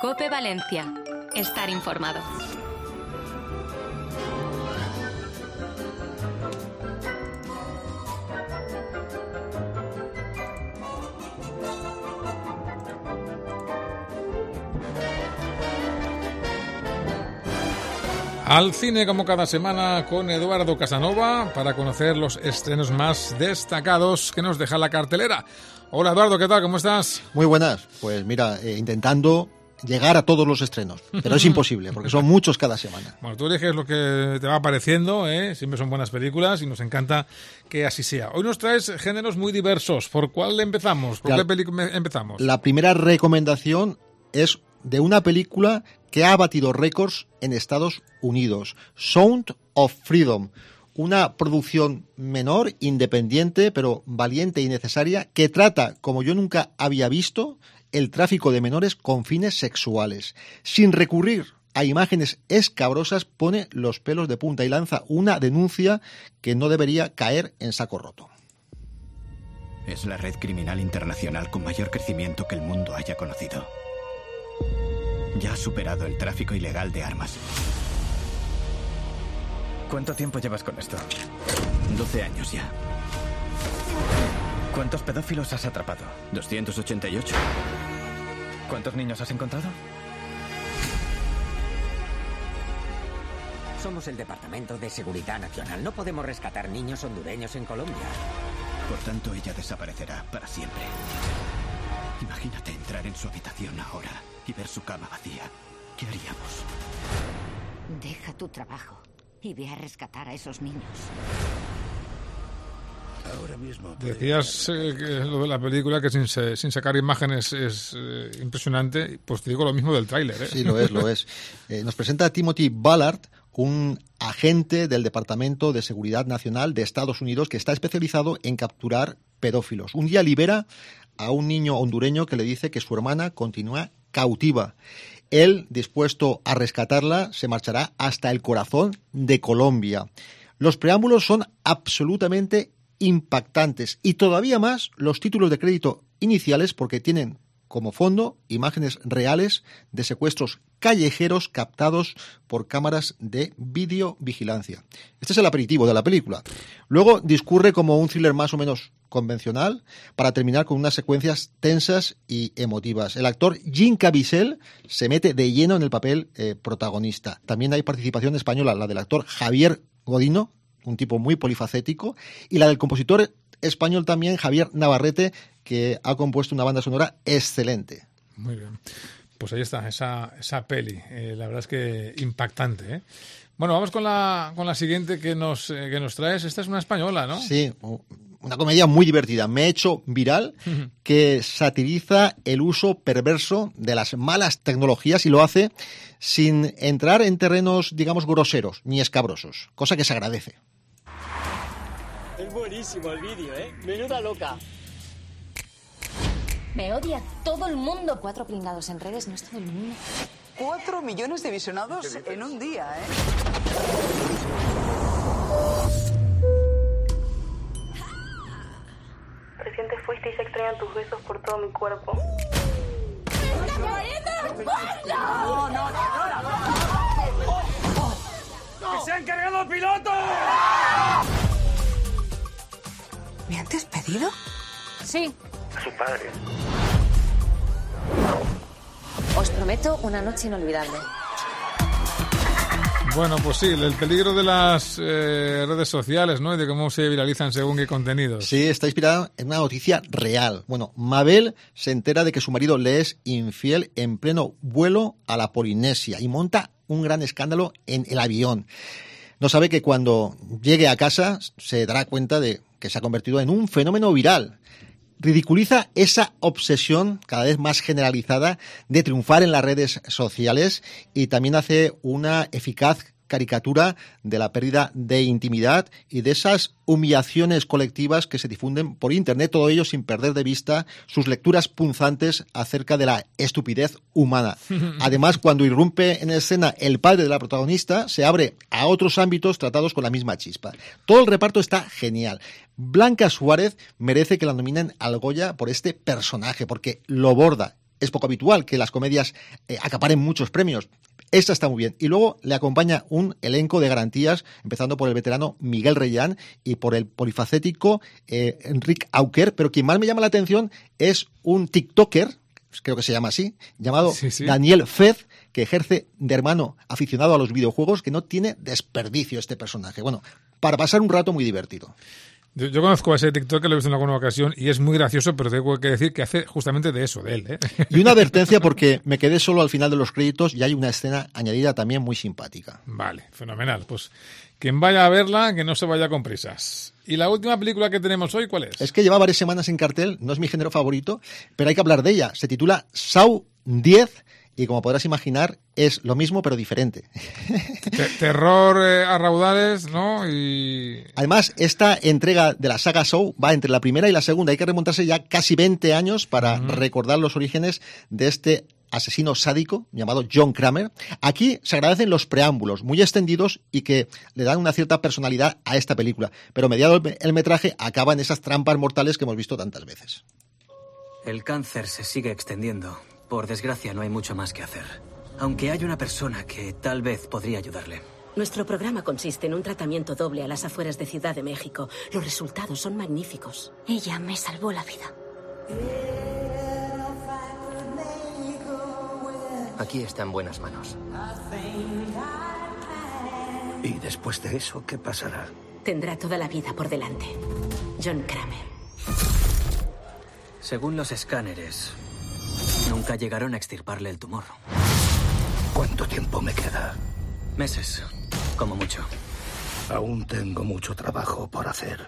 COPE Valencia. Estar informado. Al cine como cada semana con Eduardo Casanova para conocer los estrenos más destacados que nos deja la cartelera. Hola Eduardo, ¿qué tal? ¿Cómo estás? Muy buenas. Pues mira, intentando llegar a todos los estrenos, pero es imposible porque son muchos cada semana. Bueno, tú eliges lo que te va apareciendo, siempre son buenas películas y nos encanta que así sea. Hoy nos traes géneros muy diversos. ¿Por cuál empezamos? ¿Por qué película empezamos? La primera recomendación es de una película que ha batido récords en Estados Unidos. Sound of Freedom, una producción menor, independiente, pero valiente y necesaria, que trata, como yo nunca había visto, el tráfico de menores con fines sexuales. Sin recurrir a imágenes escabrosas, pone los pelos de punta y lanza una denuncia que no debería caer en saco roto. Es la red criminal internacional con mayor crecimiento que el mundo haya conocido. Ya ha superado el tráfico ilegal de armas. ¿Cuánto tiempo llevas con esto? 12 años ya. ¿Cuántos pedófilos has atrapado? 288. ¿Cuántos niños has encontrado? Somos el Departamento de Seguridad Nacional. No podemos rescatar niños hondureños en Colombia. Por tanto, ella desaparecerá para siempre. Imagínate entrar en su habitación ahora y ver su cama vacía. ¿Qué haríamos? Deja tu trabajo y ve a rescatar a esos niños. Ahora mismo Decías que lo de la película, que sin sacar imágenes es impresionante. Pues te digo lo mismo del tráiler. Sí, lo es. Nos presenta a Timothy Ballard, un agente del Departamento de Seguridad Nacional de Estados Unidos que está especializado en capturar pedófilos. Un día libera a un niño hondureño que le dice que su hermana continúa cautiva. Él, dispuesto a rescatarla, se marchará hasta el corazón de Colombia. Los preámbulos son absolutamente impactantes y todavía más los títulos de crédito iniciales, porque tienen como fondo imágenes reales de secuestros callejeros captados por cámaras de videovigilancia. Este es el aperitivo de la película. Luego discurre como un thriller más o menos convencional para terminar con unas secuencias tensas y emotivas. El actor Jim Caviezel se mete de lleno en el papel protagonista. También hay participación española, la del actor Javier Godino, un tipo muy polifacético, y la del compositor español también, Javier Navarrete, que ha compuesto una banda sonora excelente. Muy bien. Pues ahí está, esa peli. La verdad es que impactante, Bueno, vamos con la siguiente que nos traes. Esta es una española, ¿no? Sí, una comedia muy divertida. Me he hecho viral, que satiriza el uso perverso de las malas tecnologías y lo hace sin entrar en terrenos, digamos, groseros ni escabrosos, cosa que se agradece. Es buenísimo el vídeo, Menuda loca. Me odia todo el mundo. 4 pringados en redes, no es todo el mundo. 4 millones de visionados en un día, Reciente fuiste y se extrañan tus besos por todo mi cuerpo. ¡Que se han cargado al piloto! ¿Me han despedido? Sí. Su padre. Os prometo una noche inolvidable. Bueno, pues sí, el peligro de las redes sociales, ¿no? Y de cómo se viralizan según qué contenidos. Sí, está inspirada en una noticia real. Bueno, Mabel se entera de que su marido le es infiel en pleno vuelo a la Polinesia y monta un gran escándalo en el avión. No sabe que cuando llegue a casa se dará cuenta de que se ha convertido en un fenómeno viral. Ridiculiza esa obsesión cada vez más generalizada de triunfar en las redes sociales y también hace una eficaz caricatura de la pérdida de intimidad y de esas humillaciones colectivas que se difunden por Internet, todo ello sin perder de vista sus lecturas punzantes acerca de la estupidez humana. Además, cuando irrumpe en escena el padre de la protagonista, se abre a otros ámbitos tratados con la misma chispa. Todo el reparto está genial. Blanca Suárez merece que la nominen al Goya por este personaje, porque lo borda. es poco habitual que las comedias acaparen muchos premios. Esta está muy bien. Y luego le acompaña un elenco de garantías, empezando por el veterano Miguel Reyán y por el polifacético Enric Auquer, pero quien más me llama la atención es un TikToker, creo que se llama así, llamado Daniel Fez, que ejerce de hermano aficionado a los videojuegos, que no tiene desperdicio este personaje. Bueno, para pasar un rato muy divertido. Yo conozco a ese TikTok, lo he visto en alguna ocasión y es muy gracioso, pero tengo que decir que hace justamente de eso, de él, ¿eh? Y una advertencia porque me quedé solo al final de los créditos y hay una escena añadida también muy simpática. Vale, fenomenal. Pues quien vaya a verla, que no se vaya con prisas. ¿Y la última película que tenemos hoy cuál es? Es que lleva varias semanas en cartel, no es mi género favorito, pero hay que hablar de ella. Se titula Saw 10 y como podrás imaginar es lo mismo pero diferente. Terror a raudales, ¿no? Y además, esta entrega de la saga Saw va entre la primera y la segunda. Hay que remontarse ya casi 20 años para recordar los orígenes de este asesino sádico llamado John Kramer. Aquí se agradecen los preámbulos muy extendidos y que le dan una cierta personalidad a esta película. Pero mediado el metraje acaba en esas trampas mortales que hemos visto tantas veces. El cáncer se sigue extendiendo. Por desgracia, no hay mucho más que hacer. Aunque hay una persona que tal vez podría ayudarle. Nuestro programa consiste en un tratamiento doble a las afueras de Ciudad de México. Los resultados son magníficos. Ella me salvó la vida. Aquí está en buenas manos. ¿Y después de eso qué pasará? Tendrá toda la vida por delante. John Kramer. Según los escáneres, nunca llegaron a extirparle el tumor. ¿Cuánto tiempo me queda? Meses, como mucho. Aún tengo mucho trabajo por hacer.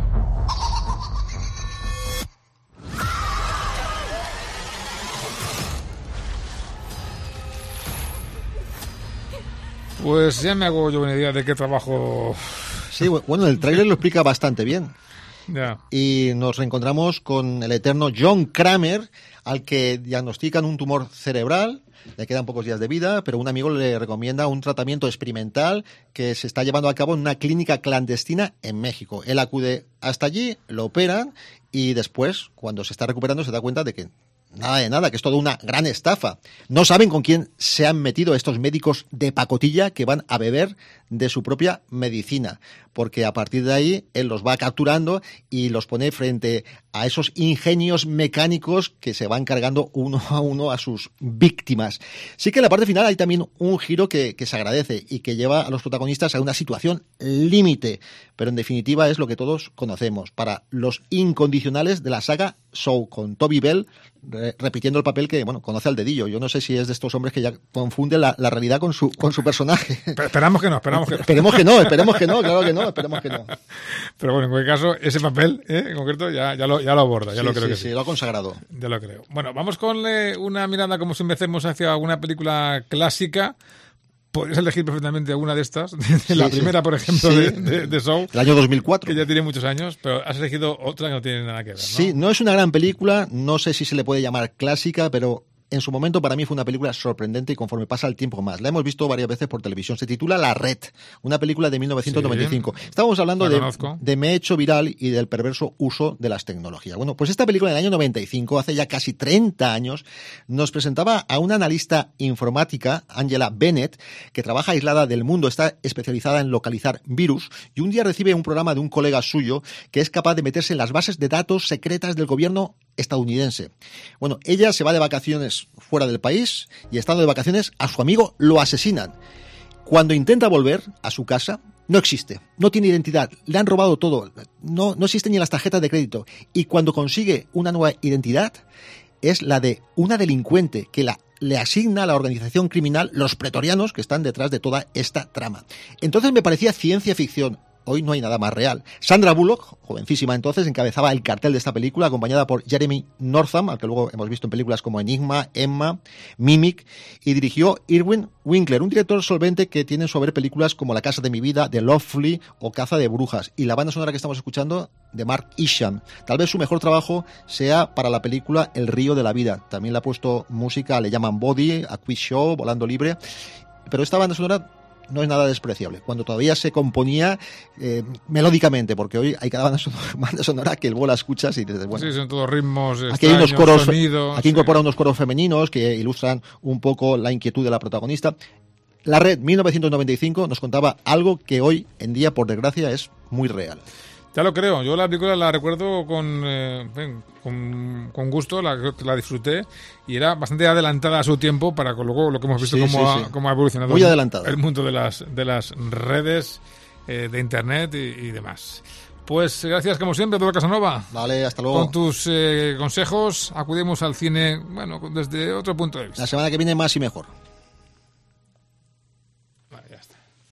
Pues ya me hago yo una idea de qué trabajo. Sí, bueno, el tráiler lo explica bastante bien. Ya. Y nos reencontramos con el eterno John Kramer, al que diagnostican un tumor cerebral. Le quedan pocos días de vida, pero un amigo le recomienda un tratamiento experimental que se está llevando a cabo en una clínica clandestina en México. Él acude hasta allí, lo operan y después, cuando se está recuperando, se da cuenta de que nada de nada, que es toda una gran estafa. No saben con quién se han metido estos médicos de pacotilla que van a beber de su propia medicina, porque a partir de ahí él los va capturando y los pone frente a esos ingenios mecánicos que se van cargando uno a uno a sus víctimas. Sí que en la parte final hay también un giro que se agradece y que lleva a los protagonistas a una situación límite, pero en definitiva es lo que todos conocemos, para los incondicionales de la saga Saw, con Toby Bell repitiendo el papel que, bueno, conoce al dedillo. Yo no sé si es de estos hombres que ya confunden la realidad con su personaje. Esperamos que no. Esperemos que no, claro que no, esperemos que no. Pero bueno, en cualquier caso, ese papel en concreto ya lo aborda, ya sí, lo creo que sí. Sí, lo ha consagrado. Ya lo creo. Bueno, vamos con una mirada, como siempre hacemos, hacia alguna película clásica. Podrías elegir perfectamente alguna de estas. La primera, por ejemplo, de Saw. El año 2004. Que ya tiene muchos años, pero has elegido otra que no tiene nada que ver, ¿no? Sí, no es una gran película, no sé si se le puede llamar clásica, pero en su momento para mí fue una película sorprendente y conforme pasa el tiempo más. La hemos visto varias veces por televisión. Se titula La Red, una película de 1995. Sí, estábamos hablando de Me he hecho viral y del perverso uso de las tecnologías. Bueno, pues esta película del año 95, hace ya casi 30 años, nos presentaba a una analista informática, Angela Bennett, que trabaja aislada del mundo, está especializada en localizar virus y un día recibe un programa de un colega suyo que es capaz de meterse en las bases de datos secretas del gobierno estadounidense. Bueno, ella se va de vacaciones fuera del país y estando de vacaciones a su amigo lo asesinan. Cuando intenta volver a su casa, no existe, no tiene identidad, le han robado todo, no existen ni las tarjetas de crédito y cuando consigue una nueva identidad es la de una delincuente que le asigna a la organización criminal los pretorianos que están detrás de toda esta trama. Entonces me parecía ciencia ficción. Hoy no hay nada más real. Sandra Bullock, jovencísima entonces, encabezaba el cartel de esta película, acompañada por Jeremy Northam, al que luego hemos visto en películas como Enigma, Emma, Mimic, y dirigió Irwin Winkler, un director solvente que tiene en su haber películas como La casa de mi vida, The Lovely o Caza de brujas, y la banda sonora que estamos escuchando de Mark Isham. Tal vez su mejor trabajo sea para la película El río de la vida. También le ha puesto música, le llaman Body, A Quiz Show, Volando libre, pero esta banda sonora no es nada despreciable. Cuando todavía se componía melódicamente, porque hoy hay cada banda sonora que luego la escuchas y dices, bueno... Sí, son todos ritmos aquí hay unos coros, sonidos... Aquí incorpora unos coros femeninos que ilustran un poco la inquietud de la protagonista. La Red, 1995, nos contaba algo que hoy en día, por desgracia, es muy real. Ya lo creo. Yo la película la recuerdo con gusto, la disfruté y era bastante adelantada a su tiempo para luego lo que hemos visto cómo ha evolucionado muy adelantada. El mundo de las redes de Internet y demás. Pues gracias como siempre, Eduardo Casanova. Vale, hasta luego. Con tus consejos acudimos al cine, bueno, desde otro punto de vista. La semana que viene más y mejor.